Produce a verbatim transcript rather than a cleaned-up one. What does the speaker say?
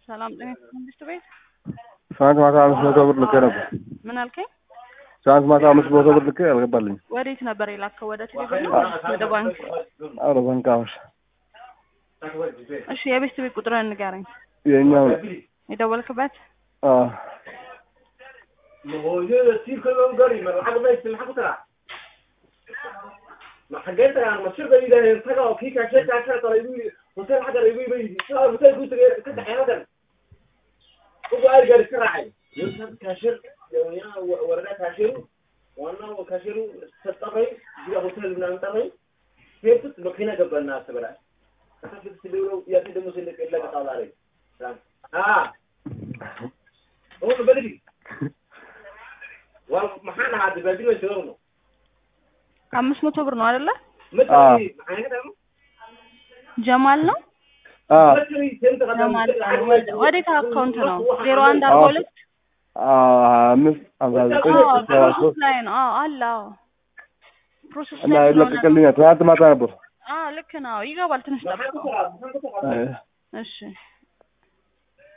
ሰላም ጤና መንግስት ቤት ትናንት ማታ አምስት መቶ ብር ልኬ ነበር። ምን አልከኝ? ትናንት ማታ አምስት መቶ ብር ልኬ አልገባልኝም። ወዴት ነበር የላከው? ወደ ቴሌብር ነው ወደ ባንክ? አረ ባንክ አውሽ። እሺ የቤት ቤት ቁጥርን ንገረኝ። የኛው የደወልክበት? አዎ موجود في كل مقري من الحق ما يسمح حقتها ما حقتها انا مشير ده اذا انتقى وكيك عشان عشان طيبي وصار حاجه ريبي بي صار بتاع قلت كده حياتك هو قال قال كراعي يوسف كاشر يا ورده كاشر وانا وكاشر تطري دي هوتيل من انطري كيف مكينه قبلنا تبرع كيف تدوروا يا سيدي مسلك الا قال عليه اه هو بدري ومحانا هذا بدري وشرونه አምስት መቶ ብር ነው አይደለ? متى معايا ده ጀማል ነው? አዎ ጀማል ወዴት አካውንት ነው? ዜሮ አንድ አርባ ሁለት አዎ አምስት አምሳ ዘጠኝ ፕሮሰስ ላይ ነው። አዎ አለ። አዎ ፕሮሰስ እና ላይ ነው። ለቀቀልኝ። ትናንት ማታ ነበር። አዎ ልክ ነው። ይገባል። ትንሽ ጠብቀው። እሺ